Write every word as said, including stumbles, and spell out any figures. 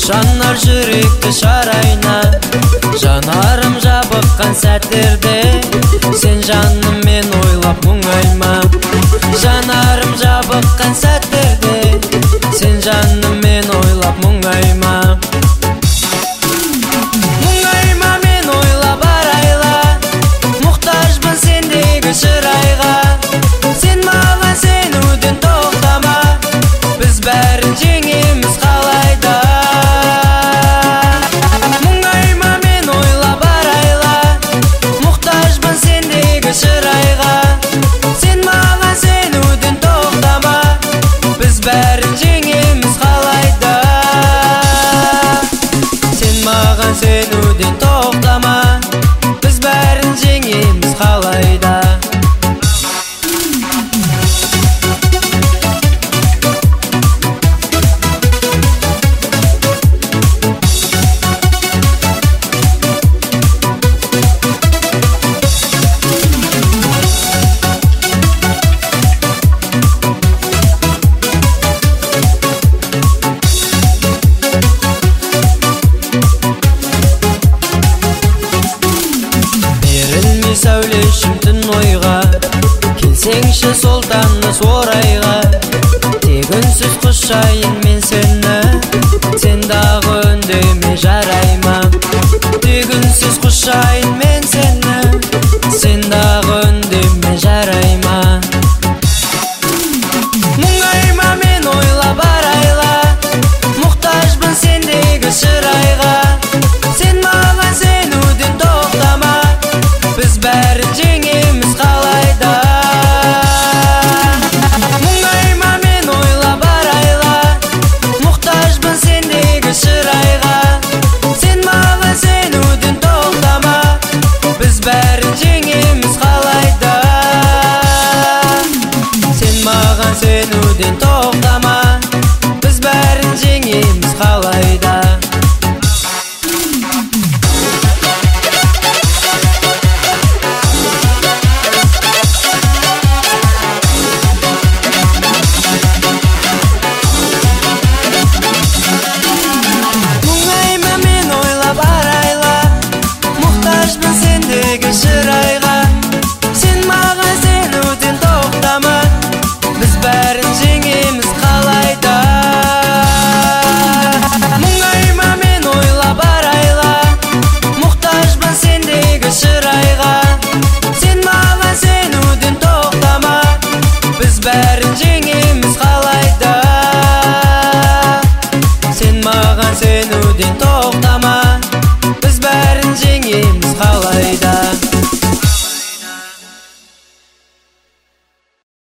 жанар жүректі шарайна, жанарым жабыққан сәттерде сен жаным мен ойлап мұңайма. Жанарым жабыққан сәттерде сен жаным мен ойлап мұңайма. Мұңайма мен ойлап арайла, мұқтажбын сендегі шырайға. Сен маған сенуден тоқтама, біз бәрін жеңеміз қалайда. Мұңайма мен ойлап арайла, мұқтажбын сендегі шырайға. Сен маған сенуден тоқтама, біз бәрін жеңеміз қалайда. Сен маған сенуден тоқтама, біз бәрін жеңеміз қалайда. Сәулешім түн ойға, келсеңші сол таныс орайға. Тек үнсіз құшайын мен сені, сен дағы үндеме жарайма. Тек үнсіз құшайын мен сені, сен дағы үндеме жарайма. Мұңайма мен ойлап арайла, мұқтажбын сендегі шырайға. Сен маған сенуден тоқтама, біз бәрін жеңеміз қалайда. Мұңайма мен ойлап арайла, мұқтажбын сендегі шырайға. Сен маған сенуден тоқтама, біз бәрін жеңеміз қалайда. Сен маған сенуден тоқтама, біз бәрін жеңеміз қалайда. Шырайға, сен маған сенуден тоқтама, біз бәрін жеңеміз қалайда. Мұңайма мен ойлап арайла, мұқтажбын сендегі шырайға. Сен маған сенуден тоқтама, біз бәрін жеңеміз қалайда. Сен маған сенуден тоқтама.